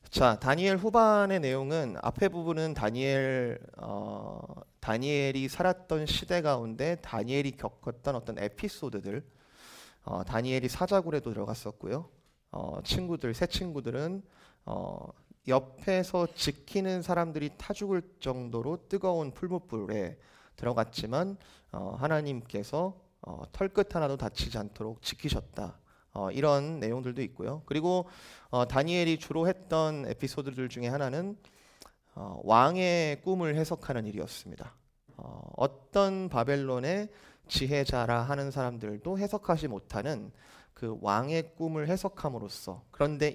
자, 다니엘 후반의 내용은 앞에 부분은 다니엘이 살았던 시대 가운데 다니엘이 겪었던 어떤 에피소드들, 다니엘이 사자굴에도 들어갔었고요. 새 친구들은 어, 옆에서 지키는 사람들이 타 죽을 정도로 뜨거운 풀무불에 들어갔지만 하나님께서 털끝 하나도 다치지 않도록 지키셨다. 이런 내용들도 있고요. 그리고 다니엘이 주로 했던 에피소드들 중에 하나는 왕의 꿈을 해석하는 일이었습니다. 어떤 바벨론의 지혜자라 하는 사람들도 해석하지 못하는 그 왕의 꿈을 해석함으로써, 그런데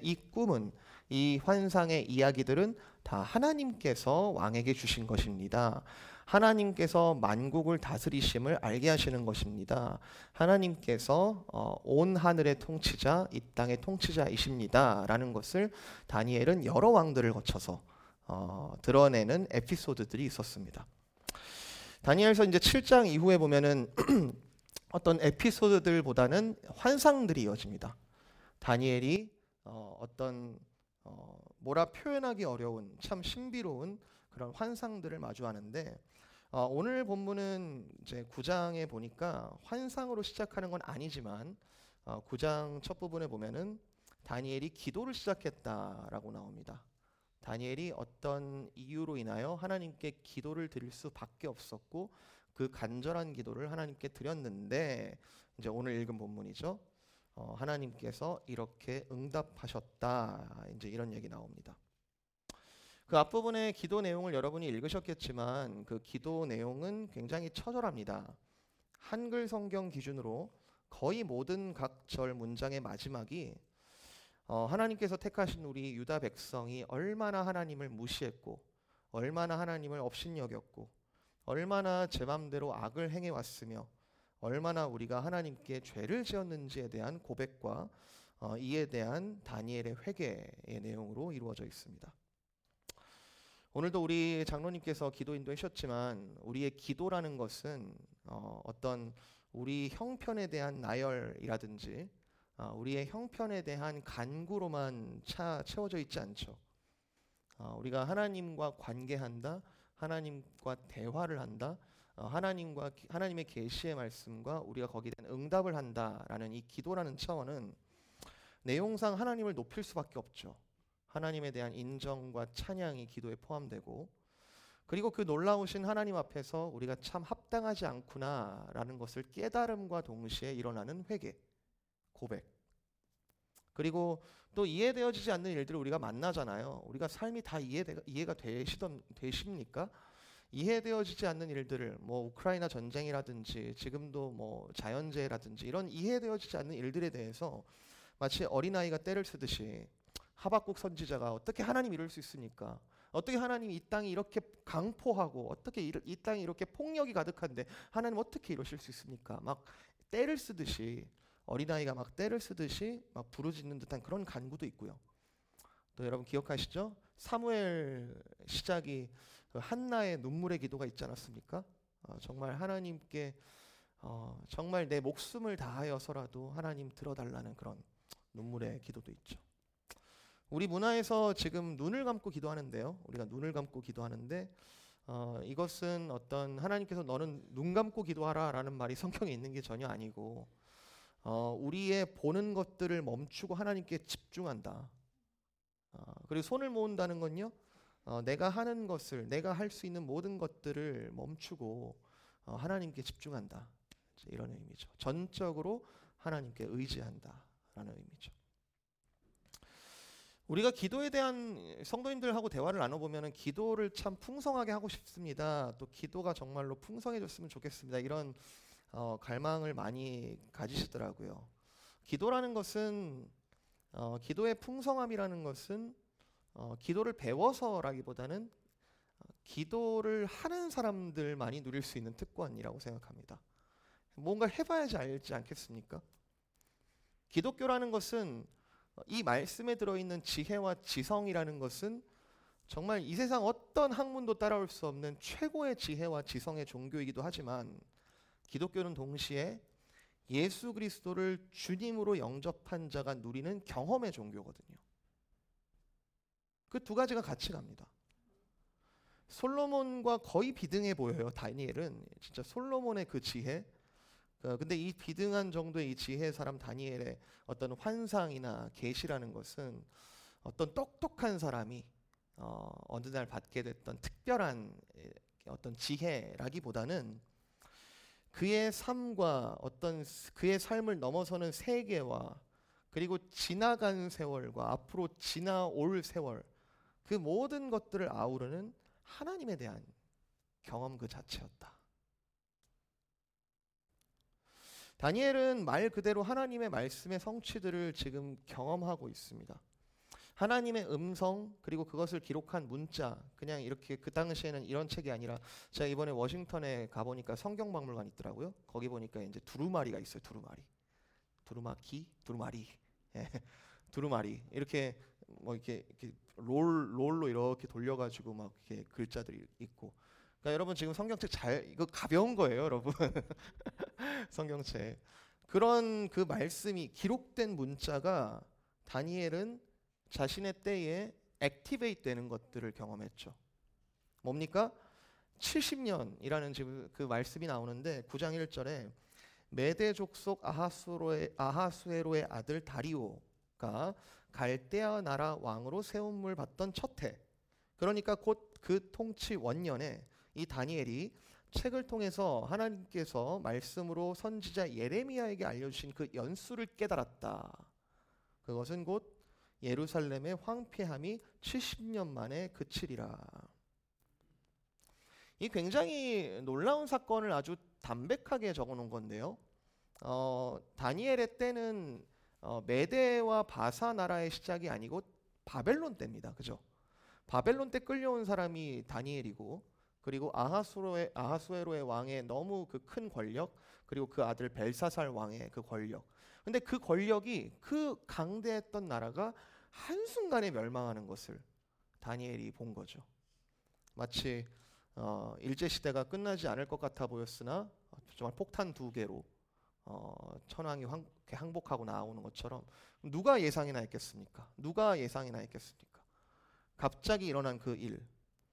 이 환상의 이야기들은 다 하나님께서 왕에게 주신 것입니다. 하나님께서 만국을 다스리심을 알게 하시는 것입니다. 하나님께서 온 하늘의 통치자, 이 땅의 통치자이십니다. 라는 것을 다니엘은 여러 왕들을 거쳐서 드러내는 에피소드들이 있었습니다. 다니엘서 이제 7장 이후에 보면은 어떤 에피소드들보다는 환상들이 이어집니다. 다니엘이 어떤 뭐라 표현하기 어려운 참 신비로운 그런 환상들을 마주하는데, 오늘 본문은 이제 9장에 보니까 환상으로 시작하는 건 아니지만 9장 첫 부분에 보면은 다니엘이 기도를 시작했다라고 나옵니다. 다니엘이 어떤 이유로 인하여 하나님께 기도를 드릴 수밖에 없었고 그 간절한 기도를 하나님께 드렸는데, 이제 오늘 읽은 본문이죠. 하나님께서 이렇게 응답하셨다. 이제 이런 얘기 나옵니다. 그 앞부분의 기도 내용을 여러분이 읽으셨겠지만 그 기도 내용은 굉장히 처절합니다. 한글 성경 기준으로 거의 모든 각 절 문장의 마지막이 하나님께서 택하신 우리 유다 백성이 얼마나 하나님을 무시했고, 얼마나 하나님을 업신여겼고, 얼마나 제 맘대로 악을 행해왔으며, 얼마나 우리가 하나님께 죄를 지었는지에 대한 고백과 이에 대한 다니엘의 회개의 내용으로 이루어져 있습니다. 오늘도 우리 장로님께서 기도 인도하셨지만 우리의 기도라는 것은 어떤 우리 형편에 대한 나열이라든지 우리의 형편에 대한 간구로만 채워져 있지 않죠. 우리가 하나님과 관계한다, 하나님과 대화를 한다, 하나님의 계시의 말씀과 우리가 거기에 대한 응답을 한다라는 이 기도라는 차원은 내용상 하나님을 높일 수밖에 없죠. 하나님에 대한 인정과 찬양이 기도에 포함되고, 그리고 그 놀라우신 하나님 앞에서 우리가 참 합당하지 않구나라는 것을 깨달음과 동시에 일어나는 회개, 고백, 그리고 또 이해되어지지 않는 일들을 우리가 만나잖아요. 우리가 삶이 다 이해가 되십니까? 이해되어지지 않는 일들을, 뭐 우크라이나 전쟁이라든지 지금도 뭐 자연재해라든지 이런 이해되어지지 않는 일들에 대해서 마치 어린아이가 떼를 쓰듯이 하박국 선지자가 어떻게 하나님 이럴 수 있습니까? 어떻게 하나님 이 땅이 이렇게 강포하고, 어떻게 이 땅이 이렇게 폭력이 가득한데 하나님 어떻게 이러실 수 있습니까? 막 떼를 쓰듯이, 어린아이가 막 떼를 쓰듯이 막 부르짖는 듯한 그런 간구도 있고요. 또 여러분 기억하시죠? 사무엘 시작이 그 한나의 눈물의 기도가 있지 않았습니까? 정말 하나님께 정말 내 목숨을 다하여서라도 하나님 들어달라는 그런 눈물의 기도도 있죠. 우리 문화에서 지금 눈을 감고 기도하는데요. 우리가 눈을 감고 기도하는데 이것은 어떤 하나님께서 너는 눈 감고 기도하라라는 말이 성경에 있는 게 전혀 아니고, 우리의 보는 것들을 멈추고 하나님께 집중한다. 그리고 손을 모은다는 건요, 내가 하는 것을, 내가 할 수 있는 모든 것들을 멈추고 하나님께 집중한다. 이런 의미죠. 전적으로 하나님께 의지한다라는 의미죠. 우리가 기도에 대한 성도님들하고 대화를 나눠보면 기도를 참 풍성하게 하고 싶습니다. 또 기도가 정말로 풍성해졌으면 좋겠습니다. 이런 갈망을 많이 가지시더라고요. 기도라는 것은 기도의 풍성함이라는 것은 기도를 배워서라기보다는 기도를 하는 사람들만이 누릴 수 있는 특권이라고 생각합니다. 뭔가 해봐야지 알지 않겠습니까? 기독교라는 것은, 이 말씀에 들어있는 지혜와 지성이라는 것은 정말 이 세상 어떤 학문도 따라올 수 없는 최고의 지혜와 지성의 종교이기도 하지만, 기독교는 동시에 예수 그리스도를 주님으로 영접한 자가 누리는 경험의 종교거든요. 그 두 가지가 같이 갑니다. 솔로몬과 거의 비등해 보여요. 다니엘은 진짜 솔로몬의 그 지혜. 근데 이 비등한 정도의 이 지혜 사람 다니엘의 어떤 환상이나 계시라는 것은 어떤 똑똑한 사람이 어느 날 받게 됐던 특별한 어떤 지혜라기보다는 그의 삶과 어떤 그의 삶을 넘어서는 세계와 그리고 지나간 세월과 앞으로 지나올 세월, 그 모든 것들을 아우르는 하나님에 대한 경험 그 자체였다. 다니엘은 말 그대로 하나님의 말씀의 성취들을 지금 경험하고 있습니다. 하나님의 음성 그리고 그것을 기록한 문자, 그냥 이렇게 그 당시에는 이런 책이 아니라 제가 이번에 워싱턴에 가보니까 성경박물관 있더라고요. 거기 보니까 이제 두루마리가 있어요. 두루마리, 예, 두루마리 이렇게 뭐 이렇게 롤로 이렇게 돌려가지고 막 이렇게 글자들이 있고. 그러니까 여러분 지금 성경책 이거 가벼운 거예요, 여러분. 성경책 그런 그 말씀이 기록된 문자가 다니엘은 자신의 때에 액티베이트 되는 것들을 경험했죠. 뭡니까? 70년이라는 지금 그 말씀이 나오는데 9장 1절에 메대 족속 아하수에로의 아들 다리오가 갈대아 나라 왕으로 세움을 받던 첫 해, 그러니까 곧 그 통치 원년에 이 다니엘이 책을 통해서 하나님께서 말씀으로 선지자 예레미야에게 알려주신 그 연수를 깨달았다. 그것은 곧 예루살렘의 황폐함이 70년 만에 그치리라. 이 굉장히 놀라운 사건을 아주 담백하게 적어놓은 건데요. 다니엘의 때는 메대와 바사 나라의 시작이 아니고 바벨론 때입니다. 그죠? 바벨론 때 끌려온 사람이 다니엘이고, 그리고 아하수에로의 왕의 너무 그 큰 권력, 그리고 그 아들 벨사살 왕의 그 권력. 근데 그 권력이 그 강대했던 나라가 한순간에 멸망하는 것을 다니엘이 본 거죠. 마치 일제시대가 끝나지 않을 것 같아 보였으나 정말 폭탄 2개로 천황이 항복하고 나오는 것처럼 누가 예상이나 했겠습니까? 갑자기 일어난 그 일.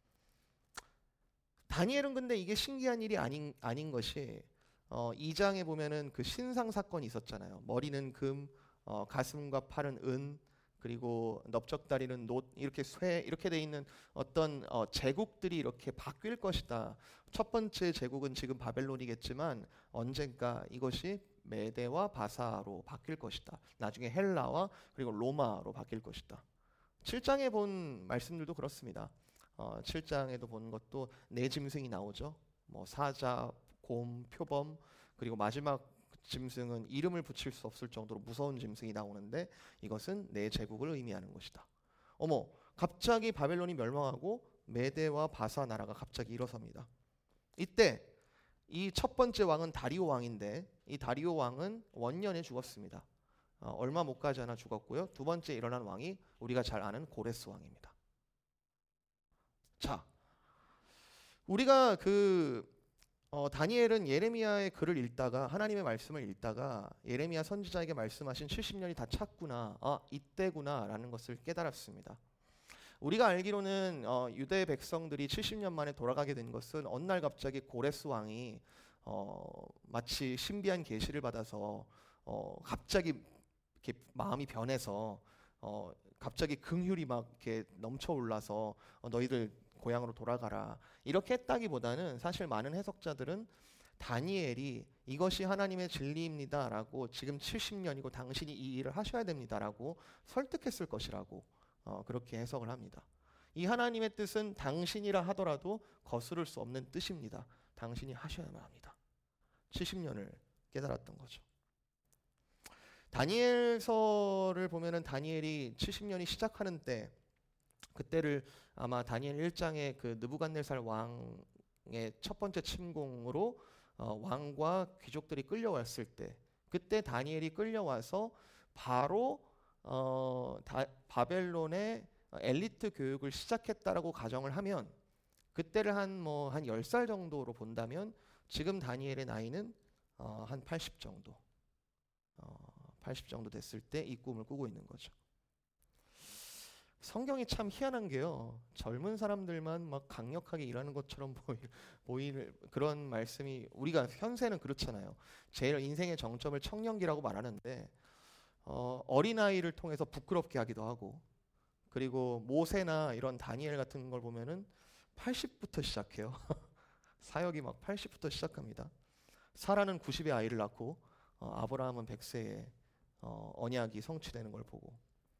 다니엘은 근데 이게 신기한 일이 아닌 것이 2장에 보면은 그 신상 사건이 있었잖아요. 머리는 금, 가슴과 팔은 은, 그리고 넓적다리는 놋, 이렇게 쇠, 이렇게 돼 있는 어떤 제국들이 이렇게 바뀔 것이다. 첫 번째 제국은 지금 바벨론이겠지만 언젠가 이것이 메대와 바사로 바뀔 것이다. 나중에 헬라와 그리고 로마로 바뀔 것이다. 7장에 본 말씀들도 그렇습니다. 7장에도 본 것도 네 짐승이 나오죠. 뭐 사자, 곰, 표범, 그리고 마지막 짐승은 이름을 붙일 수 없을 정도로 무서운 짐승이 나오는데 이것은 네 제국을 의미하는 것이다. 어머, 갑자기 바벨론이 멸망하고 메대와 바사 나라가 갑자기 일어섭니다. 이때 이 첫 번째 왕은 다리오 왕인데 이 다리오 왕은 원년에 죽었습니다. 얼마 못 가지 않아 죽었고요. 두 번째 일어난 왕이 우리가 잘 아는 고레스 왕입니다. 자, 우리가 다니엘은 예레미야의 글을 읽다가, 하나님의 말씀을 읽다가 예레미야 선지자에게 말씀하신 70년이 다 찼구나, 이때구나 라는 것을 깨달았습니다. 우리가 알기로는 유대 백성들이 70년 만에 돌아가게 된 것은 어느 날 갑자기 고레스 왕이 마치 신비한 계시를 받아서 갑자기 이렇게 마음이 변해서 갑자기 긍휼이 막 이렇게 넘쳐 올라서 너희들 고향으로 돌아가라 이렇게 했다기보다는, 사실 많은 해석자들은 다니엘이 이것이 하나님의 진리입니다라고, 지금 70년이고 당신이 이 일을 하셔야 됩니다라고 설득했을 것이라고 그렇게 해석을 합니다. 이 하나님의 뜻은 당신이라 하더라도 거스를 수 없는 뜻입니다. 당신이 하셔야만 합니다. 70년을 깨달았던 거죠. 다니엘서를 보면은 다니엘이 70년이 시작하는 때, 그때를 아마 다니엘 1장의 그 느부갓네살 왕의 첫 번째 침공으로 왕과 귀족들이 끌려왔을 때, 그때 다니엘이 끌려와서 바로 바벨론의 엘리트 교육을 시작했다라고 가정을 하면, 그때를 한 10살 정도로 본다면 지금 다니엘의 나이는 한 80 정도. 80 정도 됐을 때 이 꿈을 꾸고 있는 거죠. 성경이 참 희한한 게요. 젊은 사람들만 막 강력하게 일하는 것처럼 보일 그런 말씀이 우리가 현세는 그렇잖아요. 제일 인생의 정점을 청년기라고 말하는데 어린아이를 통해서 부끄럽게 하기도 하고 그리고 모세나 이런 다니엘 같은 걸 보면은 80부터 시작해요. 사역이 막 80부터 시작합니다. 사라는 90의 아이를 낳고 아브라함은 100세에 언약이 성취되는 걸 보고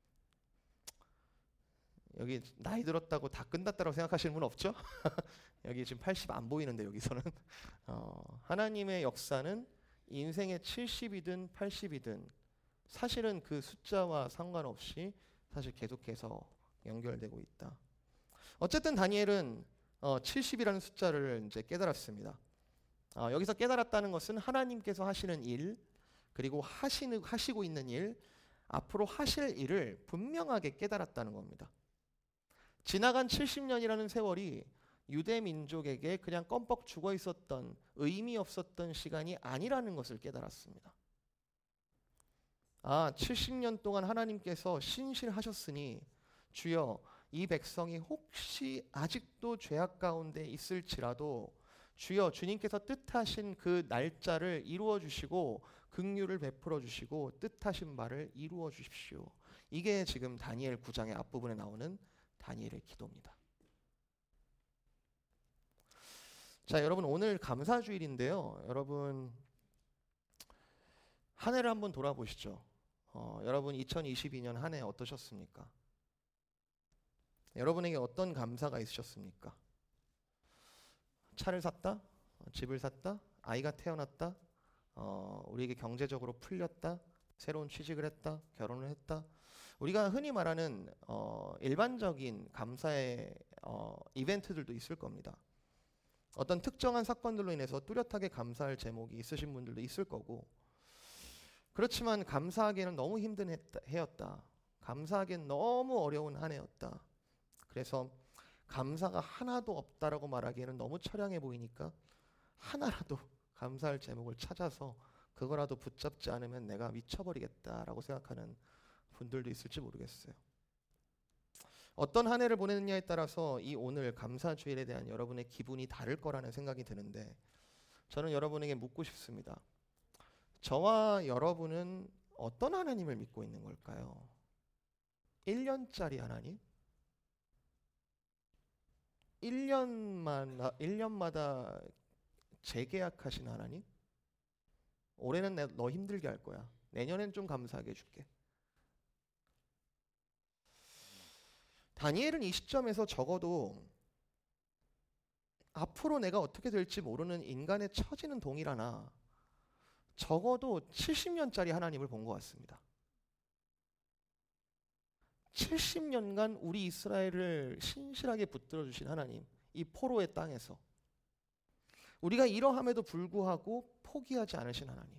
여기 나이 들었다고 다 끝났다고 생각하시는 분 없죠? 여기 지금 80 안 보이는데 여기서는 하나님의 역사는 인생의 70이든 80이든 사실은 그 숫자와 상관없이 사실 계속해서 연결되고 있다. 어쨌든 다니엘은 70이라는 숫자를 이제 깨달았습니다. 여기서 깨달았다는 것은 하나님께서 하시는 일 그리고 하시고 있는 일 앞으로 하실 일을 분명하게 깨달았다는 겁니다. 지나간 70년이라는 세월이 유대 민족에게 그냥 껌뻑 죽어 있었던 의미 없었던 시간이 아니라는 것을 깨달았습니다. 70년 동안 하나님께서 신실하셨으니 주여 이 백성이 혹시 아직도 죄악 가운데 있을지라도 주여 주님께서 뜻하신 그 날짜를 이루어 주시고 긍휼을 베풀어 주시고 뜻하신 바를 이루어 주십시오. 이게 지금 다니엘 9장의 앞부분에 나오는 다니엘의 기도입니다. 자, 여러분 오늘 감사주일인데요. 여러분 한 해를 한번 돌아보시죠. 여러분 2022년 한 해 어떠셨습니까? 여러분에게 어떤 감사가 있으셨습니까? 차를 샀다? 집을 샀다? 아이가 태어났다? 우리에게 경제적으로 풀렸다? 새로운 취직을 했다? 결혼을 했다? 우리가 흔히 말하는 일반적인 감사의 이벤트들도 있을 겁니다. 어떤 특정한 사건들로 인해서 뚜렷하게 감사할 제목이 있으신 분들도 있을 거고 그렇지만 감사하기에는 너무 힘든 해였다. 감사하기엔 너무 어려운 한 해였다. 그래서 감사가 하나도 없다라고 말하기에는 너무 처량해 보이니까 하나라도 감사할 제목을 찾아서 그거라도 붙잡지 않으면 내가 미쳐버리겠다라고 생각하는 분들도 있을지 모르겠어요. 어떤 한 해를 보내느냐에 따라서 이 오늘 감사주일에 대한 여러분의 기분이 다를 거라는 생각이 드는데 저는 여러분에게 묻고 싶습니다. 저와 여러분은 어떤 하나님을 믿고 있는 걸까요? 1년짜리 하나님? 1년마다 재계약하신 하나님? 올해는 너 힘들게 할 거야. 내년엔 좀 감사하게 해줄게. 다니엘은 이 시점에서 적어도 앞으로 내가 어떻게 될지 모르는 인간의 처지는 동일하나 적어도 70년짜리 하나님을 본 것 같습니다. 70년간 우리 이스라엘을 신실하게 붙들어 주신 하나님, 이 포로의 땅에서 우리가 이러함에도 불구하고 포기하지 않으신 하나님,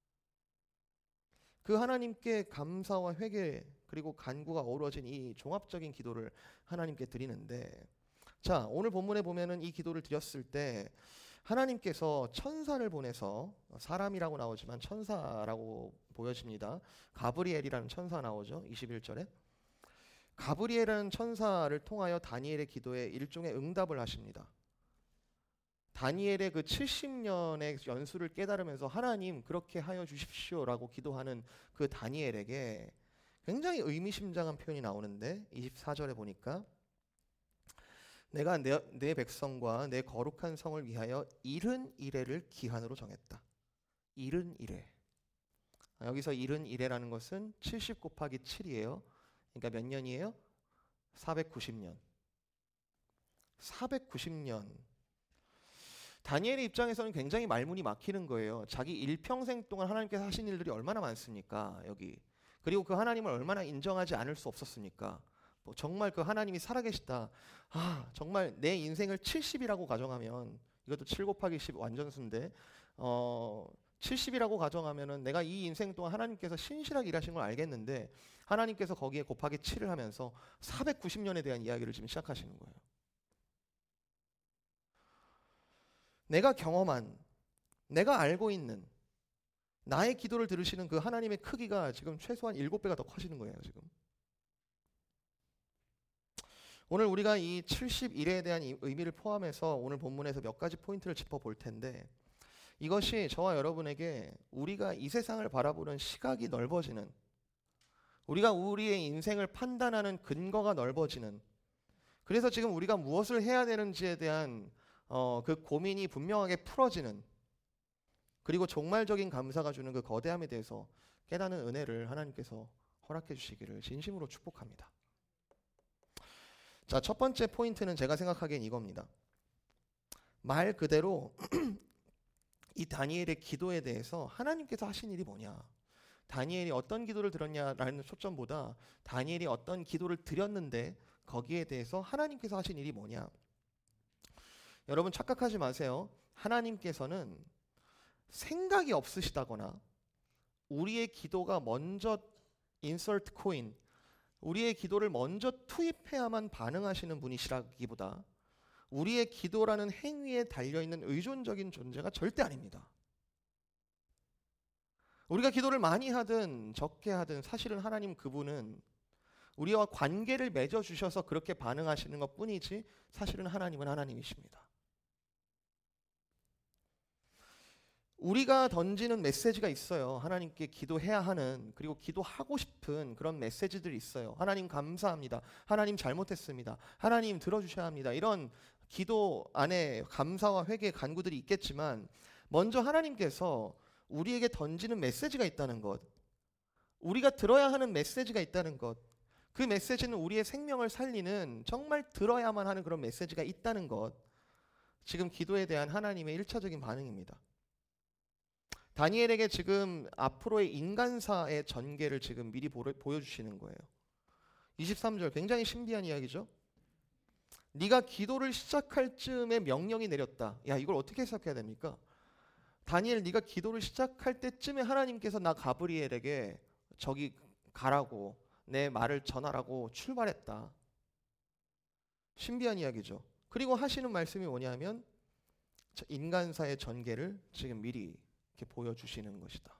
그 하나님께 감사와 회개 그리고 간구가 어우러진 이 종합적인 기도를 하나님께 드리는데 자, 오늘 본문에 보면은 이 기도를 드렸을 때 하나님께서 천사를 보내서 사람이라고 나오지만 천사라고 보여집니다. 가브리엘이라는 천사 나오죠. 21절에. 가브리엘이라는 천사를 통하여 다니엘의 기도에 일종의 응답을 하십니다. 다니엘의 그 70년의 연수를 깨달으면서 하나님 그렇게 하여 주십시오라고 기도하는 그 다니엘에게 굉장히 의미심장한 표현이 나오는데 24절에 보니까 내가 내 백성과 내 거룩한 성을 위하여 70이레를 기한으로 정했다. 70이레. 여기서 70이레라는 것은 70 곱하기 7이에요. 그러니까 몇 년이에요? 490년. 490년. 다니엘의 입장에서는 굉장히 말문이 막히는 거예요. 자기 일평생 동안 하나님께서 하신 일들이 얼마나 많습니까? 여기. 그리고 그 하나님을 얼마나 인정하지 않을 수 없었습니까? 정말 그 하나님이 살아계시다. 정말 내 인생을 70이라고 가정하면 이것도 7 곱하기 10 완전수인데 70이라고 가정하면은 내가 이 인생 동안 하나님께서 신실하게 일하신 걸 알겠는데 하나님께서 거기에 곱하기 7을 하면서 490년에 대한 이야기를 지금 시작하시는 거예요. 내가 경험한, 내가 알고 있는 나의 기도를 들으시는 그 하나님의 크기가 지금 최소한 7배가 더 커지는 거예요, 지금. 오늘 우리가 이 70일에 대한 의미를 포함해서 오늘 본문에서 몇 가지 포인트를 짚어볼 텐데, 이것이 저와 여러분에게 우리가 이 세상을 바라보는 시각이 넓어지는, 우리가 우리의 인생을 판단하는 근거가 넓어지는, 그래서 지금 우리가 무엇을 해야 되는지에 대한 그 고민이 분명하게 풀어지는, 그리고 종말적인 감사가 주는 그 거대함에 대해서 깨닫는 은혜를 하나님께서 허락해 주시기를 진심으로 축복합니다. 자, 첫 번째 포인트는 제가 생각하기엔 이겁니다. 말 그대로 이 다니엘의 기도에 대해서 하나님께서 하신 일이 뭐냐, 다니엘이 어떤 기도를 드렸냐라는 초점보다 다니엘이 어떤 기도를 드렸는데 거기에 대해서 하나님께서 하신 일이 뭐냐. 여러분 착각하지 마세요. 하나님께서는 생각이 없으시다거나 우리의 기도가 먼저 insert coin, 우리의 기도를 먼저 투입해야만 반응하시는 분이시라기보다 우리의 기도라는 행위에 달려있는 의존적인 존재가 절대 아닙니다. 우리가 기도를 많이 하든 적게 하든 사실은 하나님 그분은 우리와 관계를 맺어주셔서 그렇게 반응하시는 것 뿐이지 사실은 하나님은 하나님이십니다. 우리가 던지는 메시지가 있어요. 하나님께 기도해야 하는, 그리고 기도하고 싶은 그런 메시지들이 있어요. 하나님 감사합니다. 하나님 잘못했습니다. 하나님 들어주셔야 합니다. 이런 기도 안에 감사와 회개 간구들이 있겠지만 먼저 하나님께서 우리에게 던지는 메시지가 있다는 것, 우리가 들어야 하는 메시지가 있다는 것, 그 메시지는 우리의 생명을 살리는 정말 들어야만 하는 그런 메시지가 있다는 것, 지금 기도에 대한 하나님의 1차적인 반응입니다. 다니엘에게 지금 앞으로의 인간사의 전개를 지금 미리 보여주시는 거예요. 23절 굉장히 신비한 이야기죠. 네가 기도를 시작할 즈음에 명령이 내렸다. 야, 이걸 어떻게 해석해야 됩니까? 다니엘, 네가 기도를 시작할 때쯤에 하나님께서 나 가브리엘에게 저기 가라고, 내 말을 전하라고 출발했다. 신비한 이야기죠. 그리고 하시는 말씀이 뭐냐면 인간사의 전개를 지금 미리 이렇게 보여주시는 것이다.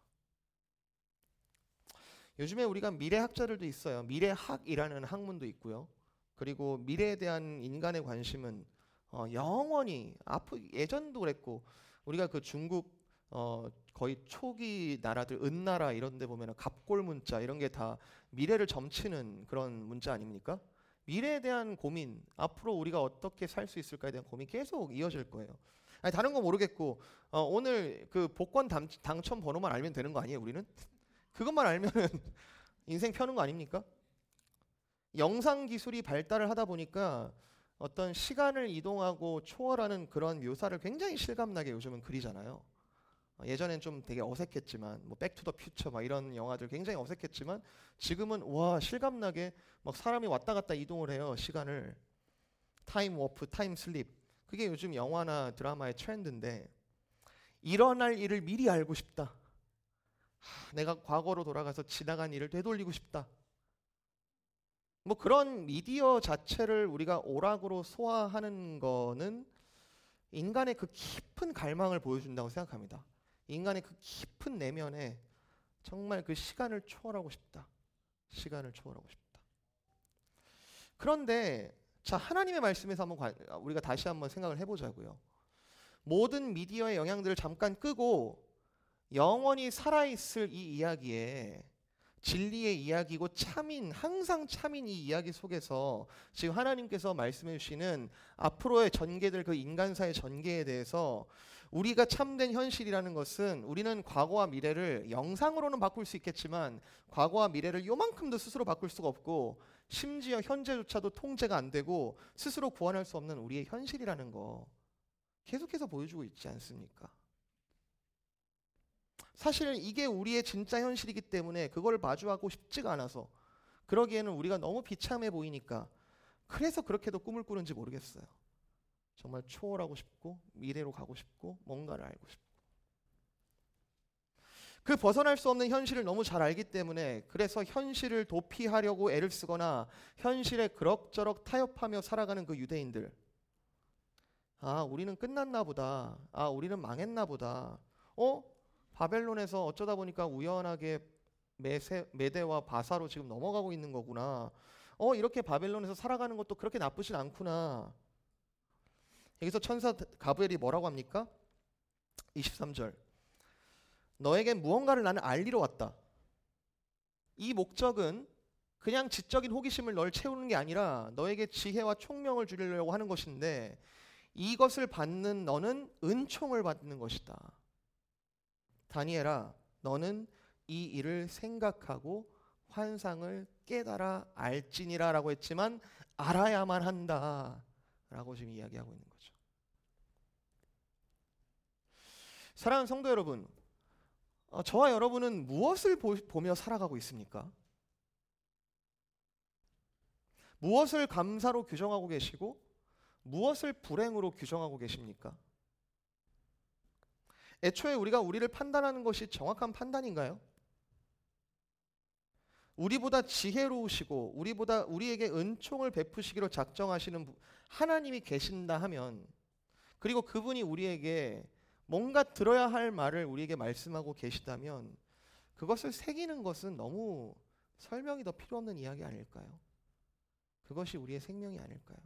요즘에 우리가 미래학자들도 있어요. 미래학이라는 학문도 있고요. 그리고 미래에 대한 인간의 관심은 영원히 예전도 그랬고, 우리가 그 중국 거의 초기 나라들 은나라 이런 데 보면 갑골문자 이런 게 다 미래를 점치는 그런 문자 아닙니까? 미래에 대한 고민, 앞으로 우리가 어떻게 살 수 있을까에 대한 고민 계속 이어질 거예요. 아니, 다른 건 모르겠고 오늘 그 복권 당첨 번호만 알면 되는 거 아니에요, 우리는? 그것만 알면은 인생 펴는 거 아닙니까? 영상 기술이 발달을 하다 보니까 어떤 시간을 이동하고 초월하는 그런 묘사를 굉장히 실감나게 요즘은 그리잖아요. 예전엔 좀 되게 어색했지만 뭐 백투더 퓨처 막 이런 영화들 굉장히 어색했지만 지금은 와, 실감나게 막 사람이 왔다 갔다 이동을 해요, 시간을. 타임 워프, 타임 슬립. 그게 요즘 영화나 드라마의 트렌드인데, 일어날 일을 미리 알고 싶다. 내가 과거로 돌아가서 지나간 일을 되돌리고 싶다. 뭐 그런 미디어 자체를 우리가 오락으로 소화하는 거는 인간의 그 깊은 갈망을 보여준다고 생각합니다. 인간의 그 깊은 내면에 정말 그 시간을 초월하고 싶다. 시간을 초월하고 싶다. 그런데 자, 하나님의 말씀에서 한번 우리가 다시 한번 생각을 해보자고요. 모든 미디어의 영향들을 잠깐 끄고 영원히 살아있을 이 이야기에 진리의 이야기고 항상 참인 이 이야기 속에서 지금 하나님께서 말씀해 주시는 앞으로의 전개될 그 인간사의 전개에 대해서 우리가 참된 현실이라는 것은, 우리는 과거와 미래를 영상으로는 바꿀 수 있겠지만 과거와 미래를 요만큼도 스스로 바꿀 수가 없고, 심지어 현재조차도 통제가 안 되고 스스로 구원할 수 없는 우리의 현실이라는 거 계속해서 보여주고 있지 않습니까? 사실 이게 우리의 진짜 현실이기 때문에 그걸 마주하고 싶지가 않아서, 그러기에는 우리가 너무 비참해 보이니까 그래서 그렇게도 꿈을 꾸는지 모르겠어요. 정말 초월하고 싶고 미래로 가고 싶고 뭔가를 알고 싶고, 그 벗어날 수 없는 현실을 너무 잘 알기 때문에 그래서 현실을 도피하려고 애를 쓰거나 현실에 그럭저럭 타협하며 살아가는 그 유대인들, 아, 우리는 끝났나 보다. 아, 우리는 망했나 보다. 바벨론에서 어쩌다 보니까 우연하게 메대와 바사로 지금 넘어가고 있는 거구나. 이렇게 바벨론에서 살아가는 것도 그렇게 나쁘진 않구나. 여기서 천사 가브리엘이 뭐라고 합니까? 23절. 너에게 무언가를 나는 알리러 왔다. 이 목적은 그냥 지적인 호기심을 널 채우는 게 아니라 너에게 지혜와 총명을 주려고 하는 것인데, 이것을 받는 너는 은총을 받는 것이다. 다니엘아, 너는 이 일을 생각하고 환상을 깨달아 알지니라 라고 했지만 알아야만 한다 라고 지금 이야기하고 있는 거죠. 사랑하는 성도 여러분, 저와 여러분은 무엇을 보며 살아가고 있습니까? 무엇을 감사로 규정하고 계시고 무엇을 불행으로 규정하고 계십니까? 애초에 우리가 우리를 판단하는 것이 정확한 판단인가요? 우리보다 지혜로우시고 우리에게 은총을 베푸시기로 작정하시는 하나님이 계신다 하면, 그리고 그분이 우리에게 뭔가 들어야 할 말을 우리에게 말씀하고 계시다면, 그것을 새기는 것은 너무 설명이 더 필요 없는 이야기 아닐까요? 그것이 우리의 생명이 아닐까요?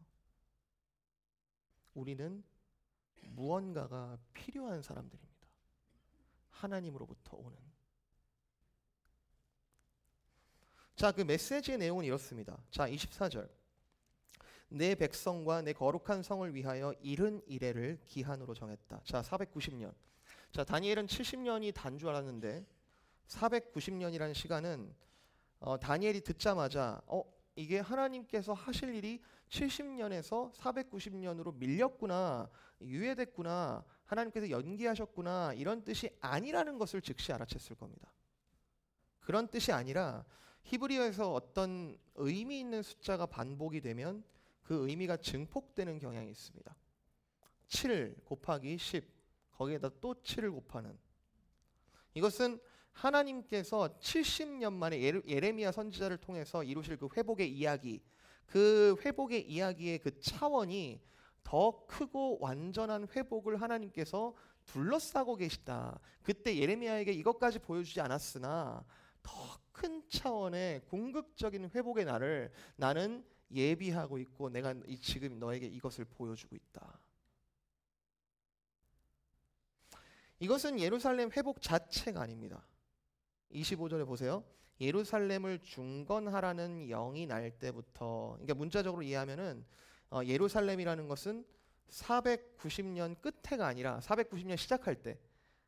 우리는 무언가가 필요한 사람들입니다. 하나님으로부터 오는. 자, 그 메시지의 내용은 이렇습니다. 자, 24절. 내 백성과 내 거룩한 성을 위하여 70일을 기한으로 정했다. 자, 490년. 자, 다니엘은 70년이 단 줄 알았는데 490년이라는 시간은 다니엘이 듣자마자 이게 하나님께서 하실 일이 70년에서 490년으로 밀렸구나, 유예됐구나, 하나님께서 연기하셨구나, 이런 뜻이 아니라는 것을 즉시 알아챘을 겁니다. 그런 뜻이 아니라 히브리어에서 어떤 의미 있는 숫자가 반복이 되면 그 의미가 증폭되는 경향이 있습니다. 7 곱하기 10, 거기에다 또 7을 곱하는. 이것은 하나님께서 70년 만에 예레미야 선지자를 통해서 이루실 그 회복의 이야기, 그 회복의 이야기의 그 차원이 더 크고 완전한 회복을 하나님께서 둘러싸고 계시다. 그때 예레미야에게 이것까지 보여주지 않았으나 더 큰 차원의 궁극적인 회복의 날을 나는 예비하고 있고 내가 지금 너에게 이것을 보여주고 있다. 이것은 예루살렘 회복 자체가 아닙니다. 25절에 보세요. 예루살렘을 중건하라는 영이 날 때부터, 그러니까 문자적으로 이해하면은 예루살렘이라는 것은 490년 끝에가 아니라 490년 시작할 때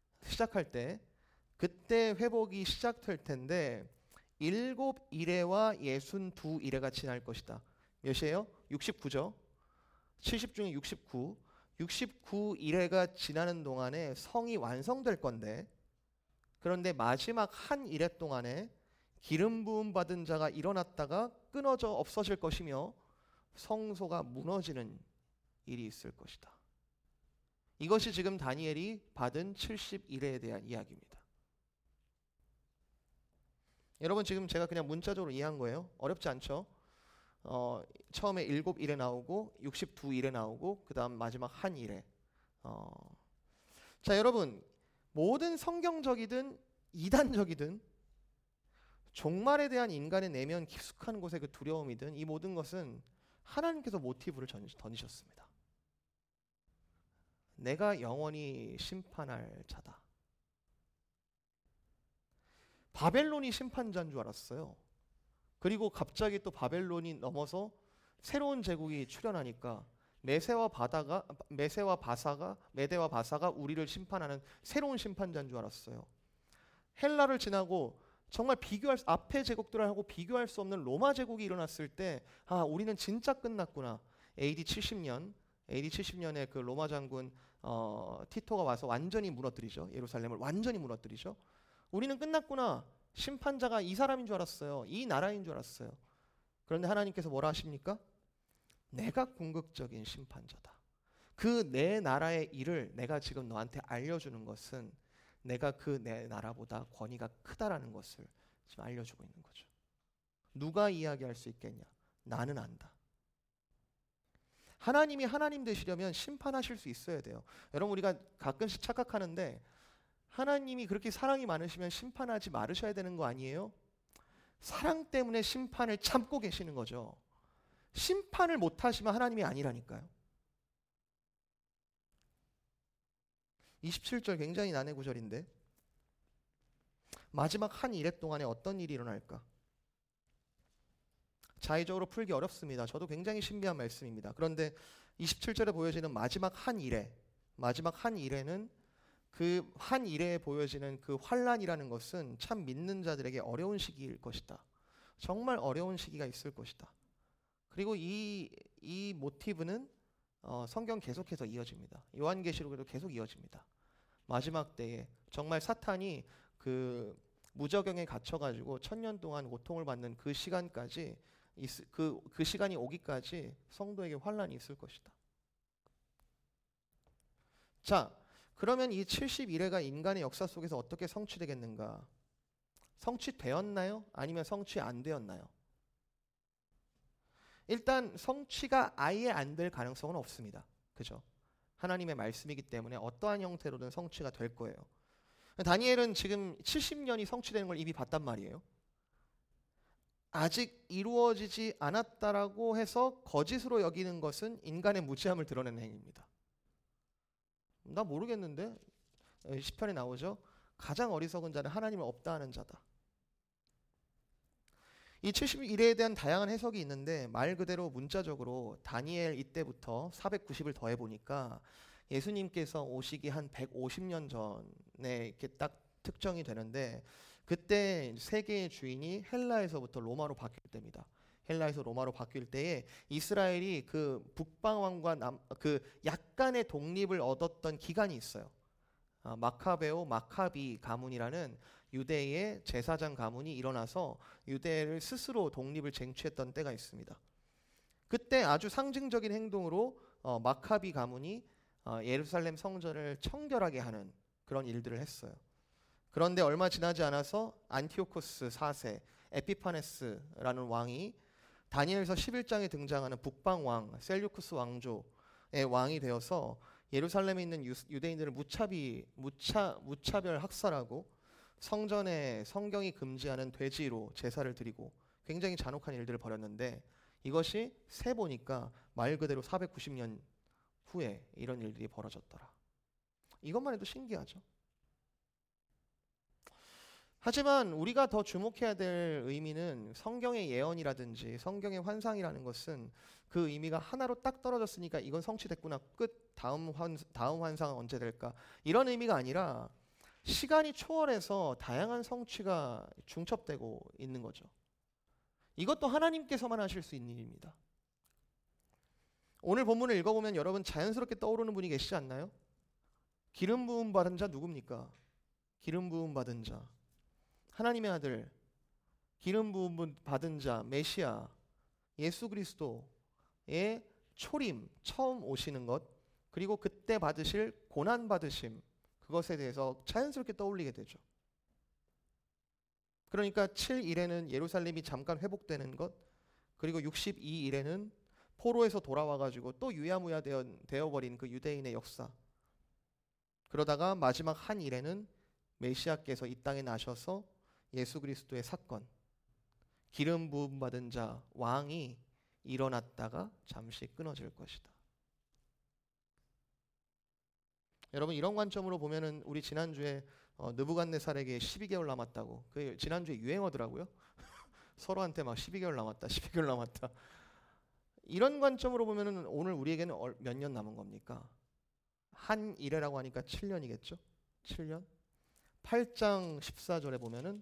그때 회복이 시작될 텐데 7일에와 62일에가 지날 것이다. 몇이에요? 69죠. 70 중에 69. 69일에가 지나는 동안에 성이 완성될 건데, 그런데 마지막 한 일회 동안에 기름 부음 받은 자가 일어났다가 끊어져 없어질 것이며 성소가 무너지는 일이 있을 것이다. 이것이 지금 다니엘이 받은 70일에 대한 이야기입니다. 여러분, 지금 제가 그냥 문자적으로 이해한 거예요. 어렵지 않죠? 처음에 7일에 나오고 62일에 나오고 그 다음 마지막 한 일에. 자, 여러분, 모든 성경적이든 이단적이든 종말에 대한 인간의 내면 깊숙한 곳의 그 두려움이든 이 모든 것은 하나님께서 모티브를 던지셨습니다. 내가 영원히 심판할 자다. 바벨론이 심판자인 줄 알았어요. 그리고 갑자기 또 바벨론이 넘어서 새로운 제국이 출현하니까 메대와 바사가 우리를 심판하는 새로운 심판자인 줄 알았어요. 헬라를 지나고 정말 앞에 제국들하고 비교할 수 없는 로마 제국이 일어났을 때, 우리는 진짜 끝났구나. AD 70년에 그 로마 장군 티토가 와서 완전히 무너뜨리죠. 예루살렘을 완전히 무너뜨리죠. 우리는 끝났구나. 심판자가 이 사람인 줄 알았어요. 이 나라인 줄 알았어요. 그런데 하나님께서 뭐라 하십니까? 내가 궁극적인 심판자다. 그 내 나라의 일을 내가 지금 너한테 알려주는 것은 내가 그 내 나라보다 권위가 크다라는 것을 지금 알려주고 있는 거죠. 누가 이야기할 수 있겠냐? 나는 안다. 하나님이 하나님 되시려면 심판하실 수 있어야 돼요. 여러분, 우리가 가끔씩 착각하는데 하나님이 그렇게 사랑이 많으시면 심판하지 말으셔야 되는 거 아니에요? 사랑 때문에 심판을 참고 계시는 거죠. 심판을 못하시면 하나님이 아니라니까요. 27절 굉장히 난해 구절인데 마지막 한 일해 동안에 어떤 일이 일어날까? 자의적으로 풀기 어렵습니다. 저도 굉장히 신비한 말씀입니다. 그런데 27절에 보여지는 마지막 한 일에는 그 한 일에 보여지는 그 환란이라는 것은 참 믿는 자들에게 어려운 시기일 것이다. 정말 어려운 시기가 있을 것이다. 그리고 이 모티브는 성경 계속해서 이어집니다. 요한계시록에도 계속 이어집니다. 마지막 때에 정말 사탄이 그 무저경에 갇혀가지고 1000년 동안 고통을 받는 그 시간까지 그 시간이 오기까지 성도에게 환란이 있을 것이다. 자, 그러면 이 71회가 인간의 역사 속에서 어떻게 성취되겠는가? 성취되었나요? 아니면 성취 안 되었나요? 일단 성취가 아예 안 될 가능성은 없습니다. 그죠? 하나님의 말씀이기 때문에 어떠한 형태로든 성취가 될 거예요. 다니엘은 지금 70년이 성취되는 걸 이미 봤단 말이에요. 아직 이루어지지 않았다라고 해서 거짓으로 여기는 것은 인간의 무지함을 드러내는 행위입니다. 나 모르겠는데 시편에 나오죠. 가장 어리석은 자는 하나님을 없다 하는 자다. 이 71회에 대한 다양한 해석이 있는데 말 그대로 문자적으로 다니엘 이때부터 490을 더해 보니까 예수님께서 오시기 한 150년 전에 이렇게 딱 특정이 되는데 그때 세계의 주인이 헬라에서부터 로마로 바뀔 때입니다. 헬라에서 로마로 바뀔 때에 이스라엘이 그 북방왕과 그 약간의 독립을 얻었던 기간이 있어요. 마카베오 마카비 가문이라는 유대의 제사장 가문이 일어나서 유대를 스스로 독립을 쟁취했던 때가 있습니다. 그때 아주 상징적인 행동으로 마카비 가문이 예루살렘 성전을 청결하게 하는 그런 일들을 했어요. 그런데 얼마 지나지 않아서 안티오코스 4세 에피파네스라는 왕이 다니엘서 11장에 등장하는 북방왕 셀류쿠스 왕조의 왕이 되어서 예루살렘에 있는 유대인들을 무차별 학살하고 성전에 성경이 금지하는 돼지로 제사를 드리고 굉장히 잔혹한 일들을 벌였는데 이것이 세보니까 말 그대로 490년 후에 이런 일들이 벌어졌더라. 이것만 해도 신기하죠. 하지만 우리가 더 주목해야 될 의미는 성경의 예언이라든지 성경의 환상이라는 것은 그 의미가 하나로 딱 떨어졌으니까 이건 성취됐구나. 끝. 다음 환상은 언제 될까? 이런 의미가 아니라 시간이 초월해서 다양한 성취가 중첩되고 있는 거죠. 이것도 하나님께서만 하실 수 있는 일입니다. 오늘 본문을 읽어보면 여러분 자연스럽게 떠오르는 분이 계시지 않나요? 기름 부음 받은 자 누굽니까? 기름 부음 받은 자. 하나님의 아들, 기름 부음 받은 자, 메시아, 예수 그리스도의 초림, 처음 오시는 것, 그리고 그때 받으실 고난 받으심, 그것에 대해서 자연스럽게 떠올리게 되죠. 그러니까 7일에는 예루살렘이 잠깐 회복되는 것, 그리고 62일에는 포로에서 돌아와가지고 또 유야무야 되어버린 그 유대인의 역사. 그러다가 마지막 한 일에는 메시아께서 이 땅에 나셔서 예수 그리스도의 사건, 기름 부음 받은 자, 왕이 일어났다가 잠시 끊어질 것이다. 여러분 이런 관점으로 보면은 우리 지난주에 느부갓네살에게 12개월 남았다고 그 지난주에 유행어더라고요. 서로한테 막 12개월 남았다 12개월 남았다. 이런 관점으로 보면은 오늘 우리에게는 몇 년 남은 겁니까? 한 일회라고 하니까 7년이겠죠? 7년? 8장 14절에 보면은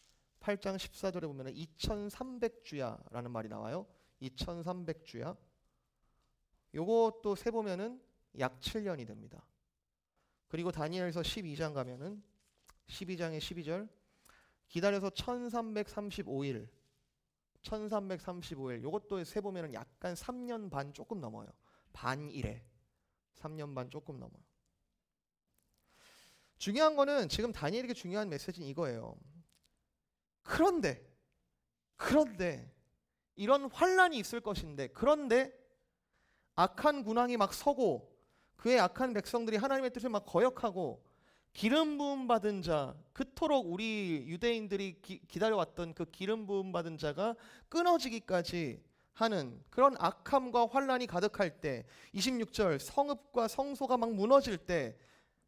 2300주야라는 말이 나와요. 2300주야. 요것도 세보면은 약 7년이 됩니다. 그리고 다니엘서 12장 가면은 12장의 12절 기다려서 1335일 요것도 세보면은 약간 3년 반 조금 넘어요. 반일에 3년 반 조금 넘어요. 중요한 거는 지금 다니엘에게 중요한 메시지는 이거예요. 그런데 이런 환란이 있을 것인데 그런데 악한 군왕이 막 서고 그의 악한 백성들이 하나님의 뜻을 막 거역하고 기름 부음 받은 자, 그토록 우리 유대인들이 기다려왔던 그 기름 부음 받은 자가 끊어지기까지 하는 그런 악함과 환란이 가득할 때, 26절 성읍과 성소가 막 무너질 때,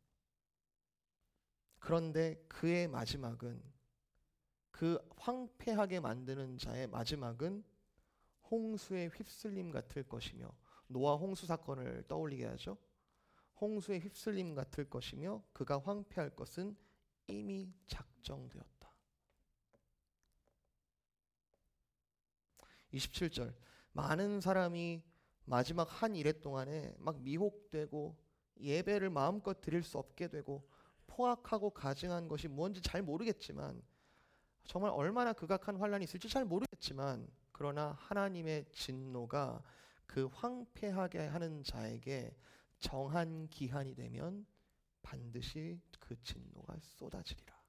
그런데 그의 마지막은, 그 황폐하게 만드는 자의 마지막은 홍수의 휩쓸림 같을 것이며, 노아 홍수 사건을 떠올리게 하죠. 홍수의 휩쓸림 같을 것이며 그가 황폐할 것은 이미 작정되었다. 27절 많은 사람이 마지막 한 일해 동안에 막 미혹되고 예배를 마음껏 드릴 수 없게 되고 포악하고 가증한 것이 뭔지 잘 모르겠지만, 정말 얼마나 극악한 환란이 있을지 잘 모르겠지만, 그러나 하나님의 진노가 그 황폐하게 하는 자에게 정한 기한이 되면 반드시 그 진노가 쏟아지리라.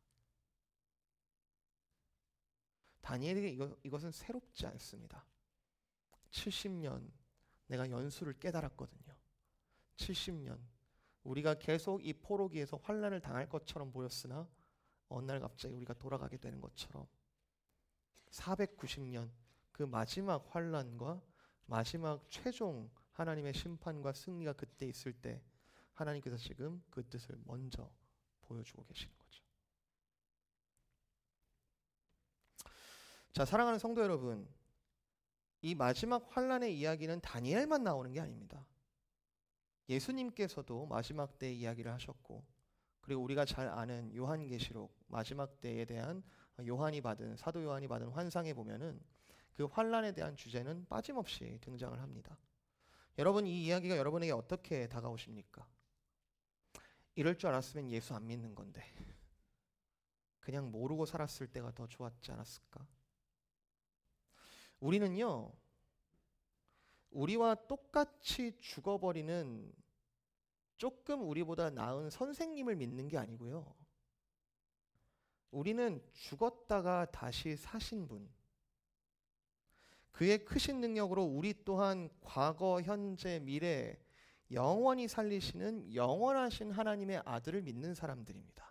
다니엘에게 이것은 새롭지 않습니다. 70년 내가 연수를 깨달았거든요. 70년 우리가 계속 이 포로기에서 환난을 당할 것처럼 보였으나 어느 날 갑자기 우리가 돌아가게 되는 것처럼 490년 그 마지막 환난과 마지막 최종 하나님의 심판과 승리가 그때 있을 때 하나님께서 지금 그 뜻을 먼저 보여주고 계시는 거죠. 자, 사랑하는 성도 여러분, 이 마지막 환난의 이야기는 다니엘만 나오는 게 아닙니다. 예수님께서도 마지막 때 이야기를 하셨고, 그리고 우리가 잘 아는 요한계시록 마지막 때에 대한 사도 요한이 받은 환상에 보면은 그 환난에 대한 주제는 빠짐없이 등장을 합니다. 여러분, 이 이야기가 여러분에게 어떻게 다가오십니까? 이럴 줄 알았으면 예수 안 믿는 건데 그냥 모르고 살았을 때가 더 좋았지 않았을까? 우리는요, 우리와 똑같이 죽어버리는 조금 우리보다 나은 선생님을 믿는 게 아니고요, 우리는 죽었다가 다시 사신 분, 그의 크신 능력으로 우리 또한 과거, 현재, 미래 영원히 살리시는 영원하신 하나님의 아들을 믿는 사람들입니다.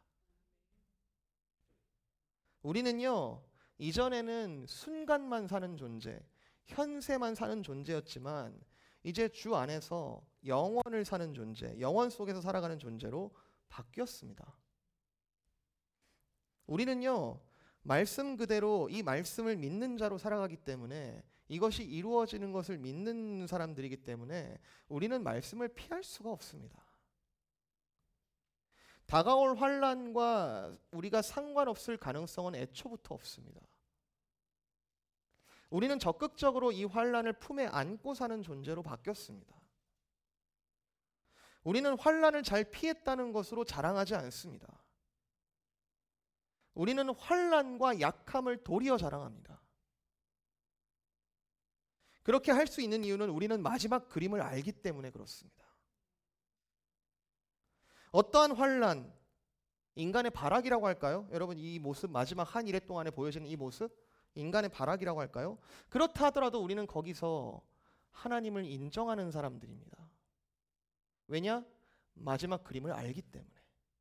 우리는요, 이전에는 순간만 사는 존재, 현세만 사는 존재였지만 이제 주 안에서 영원을 사는 존재, 영원 속에서 살아가는 존재로 바뀌었습니다. 우리는요, 말씀 그대로 이 말씀을 믿는 자로 살아가기 때문에, 이것이 이루어지는 것을 믿는 사람들이기 때문에 우리는 말씀을 피할 수가 없습니다. 다가올 환난과 우리가 상관없을 가능성은 애초부터 없습니다. 우리는 적극적으로 이 환난을 품에 안고 사는 존재로 바뀌었습니다. 우리는 환난을 잘 피했다는 것으로 자랑하지 않습니다. 우리는 환난과 약함을 도리어 자랑합니다. 그렇게 할 수 있는 이유는 우리는 마지막 그림을 알기 때문에 그렇습니다. 어떠한 환난, 인간의 발악이라고 할까요? 여러분, 이 모습, 마지막 한 일해 동안에 보여지는 이 모습, 인간의 발악이라고 할까요? 그렇다 하더라도 우리는 거기서 하나님을 인정하는 사람들입니다. 왜냐? 마지막 그림을 알기 때문에.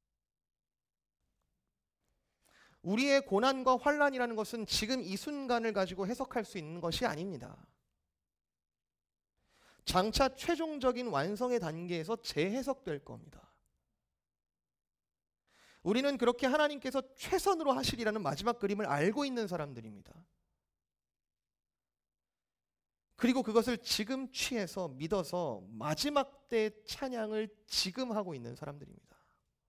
우리의 고난과 환난이라는 것은 지금 이 순간을 가지고 해석할 수 있는 것이 아닙니다. 장차 최종적인 완성의 단계에서 재해석될 겁니다. 우리는 그렇게 하나님께서 최선으로 하시리라는 마지막 그림을 알고 있는 사람들입니다. 그리고 그것을 지금 취해서 믿어서 마지막 때 찬양을 지금 하고 있는 사람들입니다.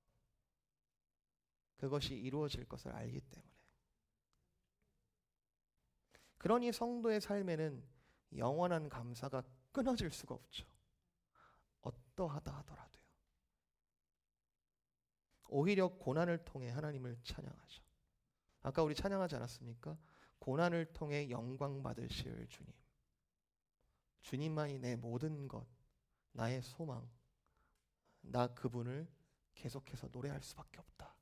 그것이 이루어질 것을 알기 때문에. 그러니 성도의 삶에는 영원한 감사가 끊어질 수가 없죠. 어떠하다 하더라도요. 오히려 고난을 통해 하나님을 찬양하죠. 아까 우리 찬양하지 않았습니까? 고난을 통해 영광 받으실 주님. 주님만이 내 모든 것, 나의 소망, 나 그분을 계속해서 노래할 수밖에 없다.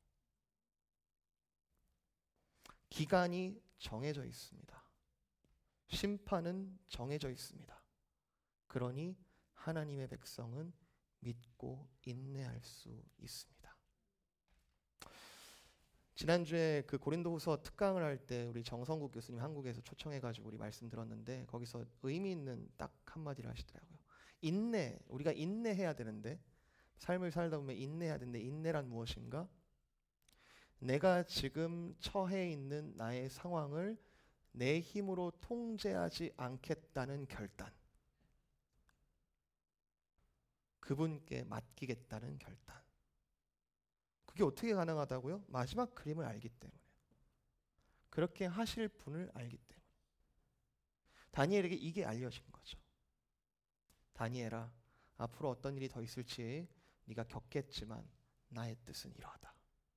기간이 정해져 있습니다. 심판은 정해져 있습니다. 그러니 하나님의 백성은 믿고 인내할 수 있습니다. 지난주에 그 고린도후서 특강을 할 때 우리 정성국 교수님 한국에서 초청해가지고 우리 말씀 들었는데 거기서 의미 있는 딱 한마디를 하시더라고요. 인내, 우리가 인내해야 되는데 삶을 살다 보면 인내해야 되는데 인내란 무엇인가? 내가 지금 처해 있는 나의 상황을 내 힘으로 통제하지 않겠다는 결단. 그분께 맡기겠다는 결단. 그게 어떻게 가능하다고요? 마지막 그림을 알기 때문에. 그렇게 하실 분을 알기 때문에. 다니엘에게 이게 알려진 거죠. 다니엘아, 앞으로 어떤 일이 더 있을지 네가 겪겠지만 나의 뜻은 이러하다.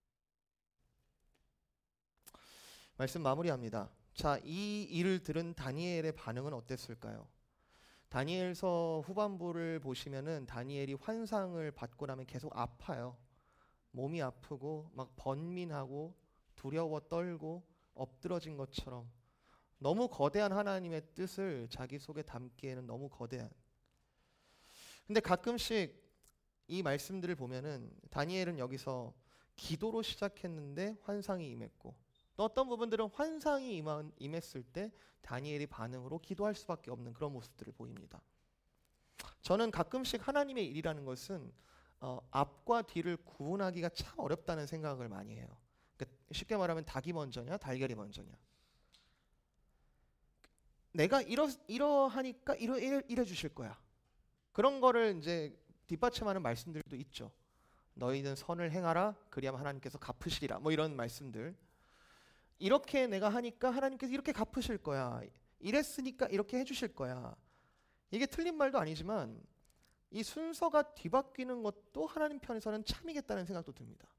말씀 마무리합니다. 자, 이 일을 들은 다니엘의 반응은 어땠을까요? 다니엘서 후반부를 보시면은 다니엘이 환상을 받고 나면 계속 아파요. 몸이 아프고 막 번민하고 두려워 떨고 엎드러진 것처럼 너무 거대한 하나님의 뜻을 자기 속에 담기에는 너무 거대한. 근데 가끔씩 이 말씀들을 보면은 다니엘은 여기서 기도로 시작했는데 환상이 임했고 또 어떤 부분들은 환상이 임했을 때 다니엘이 반응으로 기도할 수밖에 없는 그런 모습들을 보입니다. 저는 가끔씩 하나님의 일이라는 것은 앞과 뒤를 구분하기가 참 어렵다는 생각을 많이 해요. 그러니까 쉽게 말하면 닭이 먼저냐 달걀이 먼저냐. 내가 이러하니까 이래 주실 거야. 그런 거를 이제 뒷받침하는 말씀들도 있죠. 너희는 선을 행하라 그리하면 하나님께서 갚으시리라. 뭐 이런 말씀들. 이렇게 내가 하니까 하나님께서 이렇게 갚으실 거야. 이랬으니까 이렇게 해주실 거야. 이게 틀린 말도 아니지만 이 순서가 뒤바뀌는 것도 하나님 편에서는 참이겠다는 생각도 듭니다.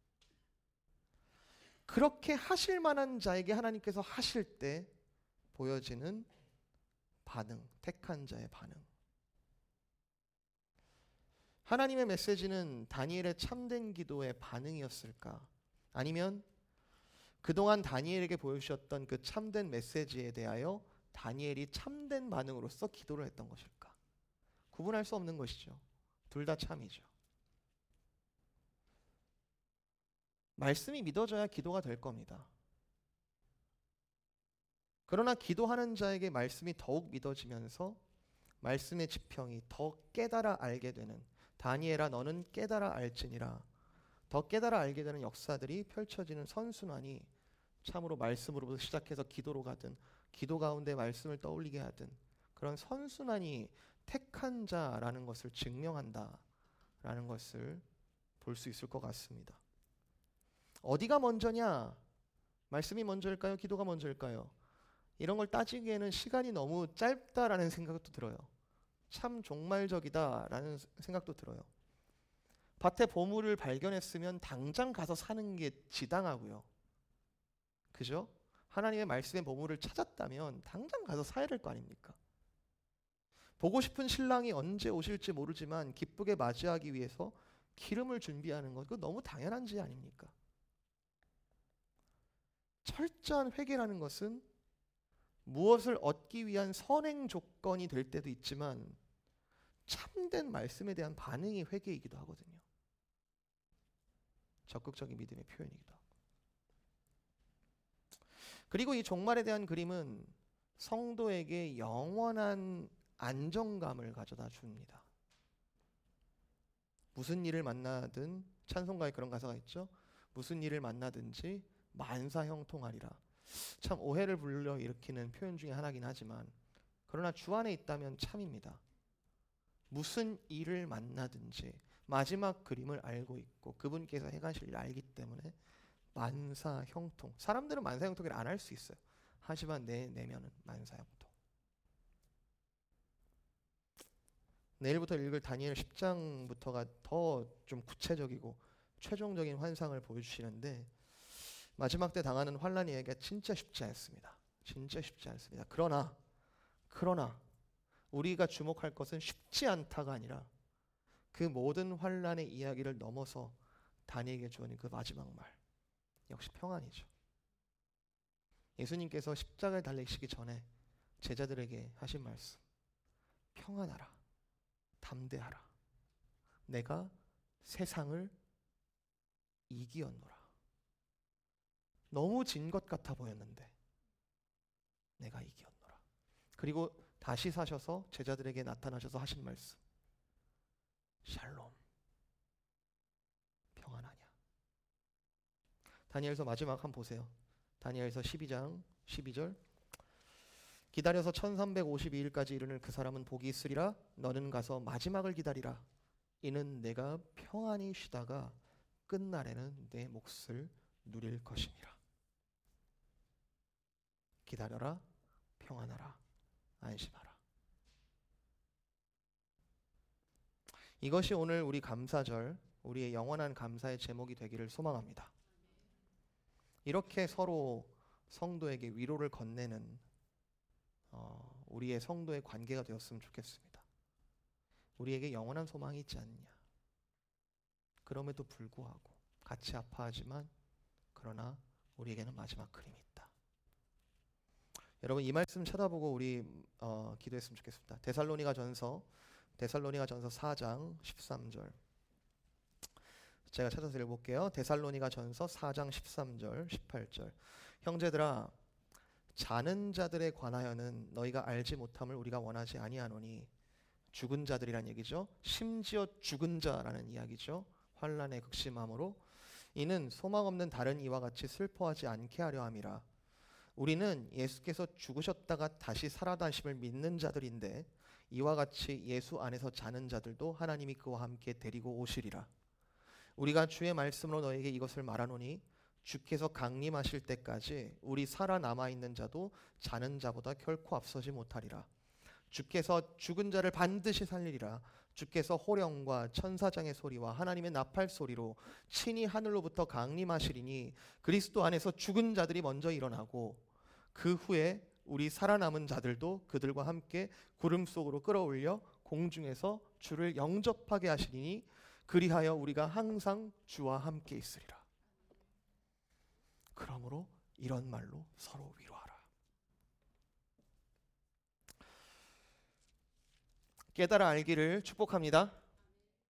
그렇게 하실 만한 자에게 하나님께서 하실 때 보여지는 반응, 택한 자의 반응. 하나님의 메시지는 다니엘의 참된 기도의 반응이었을까? 아니면 그동안 다니엘에게 보여주셨던 그 참된 메시지에 대하여 다니엘이 참된 반응으로서 기도를 했던 것일까? 구분할 수 없는 것이죠. 둘 다 참이죠. 말씀이 믿어져야 기도가 될 겁니다. 그러나 기도하는 자에게 말씀이 더욱 믿어지면서 말씀의 지평이 더 깨달아 알게 되는 다니엘아 너는 깨달아 알지니라 더 깨달아 알게 되는 역사들이 펼쳐지는 선순환이 참으로 말씀으로부터 시작해서 기도로 가든 기도 가운데 말씀을 떠올리게 하든 그런 선순환이 택한 자라는 것을 증명한다라는 것을 볼 수 있을 것 같습니다. 어디가 먼저냐? 말씀이 먼저일까요? 기도가 먼저일까요? 이런 걸 따지기에는 시간이 너무 짧다라는 생각도 들어요. 참 종말적이다라는 생각도 들어요. 밭에 보물을 발견했으면 당장 가서 사는 게 지당하고요. 그죠? 하나님의 말씀의 보물을 찾았다면 당장 가서 사야 될 거 아닙니까? 보고 싶은 신랑이 언제 오실지 모르지만 기쁘게 맞이하기 위해서 기름을 준비하는 것, 그거 너무 당연한 지 아닙니까? 철저한 회개라는 것은 무엇을 얻기 위한 선행 조건이 될 때도 있지만 참된 말씀에 대한 반응이 회개이기도 하거든요. 적극적인 믿음의 표현이기도 하고. 그리고 이 종말에 대한 그림은 성도에게 영원한 안정감을 가져다 줍니다. 무슨 일을 만나든 찬송가에 그런 가사가 있죠. 무슨 일을 만나든지 만사형통하리라. 참 오해를 불러일으키는 표현 중에 하나긴 하지만 그러나 주 안에 있다면 참입니다. 무슨 일을 만나든지 마지막 그림을 알고 있고 그분께서 해가실 일을 알기 때문에 만사형통. 사람들은 만사형통을 안 할 수 있어요. 하지만 내 내면은 만사형통. 내일부터 읽을 다니엘 10장부터가 더 좀 구체적이고 최종적인 환상을 보여주시는데 마지막 때 당하는 환난의 이야기가 진짜 쉽지 않습니다. 진짜 쉽지 않습니다. 그러나 우리가 주목할 것은 쉽지 않다가 아니라 그 모든 환난의 이야기를 넘어서 다니엘에게 주어진 그 마지막 말 역시 평안이죠. 예수님께서 십자가에 달리시기 전에 제자들에게 하신 말씀 평안하라 담대하라 내가 세상을 이기었노라. 너무 진 것 같아 보였는데 내가 이기었노라. 그리고 다시 사셔서 제자들에게 나타나셔서 하신 말씀, 샬롬, 평안하냐. 다니엘서 마지막 한번 보세요. 다니엘서 12장 12절, 기다려서 1352일까지 이르는 그 사람은 복이 있으리라. 너는 가서 마지막을 기다리라. 이는 내가 평안히 쉬다가 끝날에는 내 몫을 누릴 것임이라. 기다려라, 평안하라, 안심하라. 이것이 오늘 우리 감사절, 우리의 영원한 감사의 제목이 되기를 소망합니다. 이렇게 서로 성도에게 위로를 건네는 우리의 성도의 관계가 되었으면 좋겠습니다. 우리에게 영원한 소망이 있지 않냐. 그럼에도 불구하고 같이 아파하지만 그러나 우리에게는 마지막 그림이 있다. 여러분, 이 말씀 쳐다보고 우리 기도했으면 좋겠습니다. 데살로니가전서 4장 13절. 제가 찾아서 읽어볼게요. 데살로니가전서 4장 13절 18절. 형제들아, 자는 자들에 관하여는 너희가 알지 못함을 우리가 원하지 아니하노니. 죽은 자들이란 얘기죠. 심지어 죽은 자라는 이야기죠. 환난에 극심함으로 이는 소망 없는 다른 이와 같이 슬퍼하지 않게 하려 함이라. 우리는 예수께서 죽으셨다가 다시 살아나심을 믿는 자들인데 이와 같이 예수 안에서 자는 자들도 하나님이 그와 함께 데리고 오시리라. 우리가 주의 말씀으로 너에게 이것을 말하노니 주께서 강림하실 때까지 우리 살아남아 있는 자도 자는 자보다 결코 앞서지 못하리라. 주께서 죽은 자를 반드시 살리리라. 주께서 호령과 천사장의 소리와 하나님의 나팔 소리로 친히 하늘로부터 강림하시리니 그리스도 안에서 죽은 자들이 먼저 일어나고 그 후에 우리 살아남은 자들도 그들과 함께 구름 속으로 끌어올려 공중에서 주를 영접하게 하시리니 그리하여 우리가 항상 주와 함께 있으리라. 그러므로 이런 말로 서로 위로하라. 깨달아 알기를 축복합니다.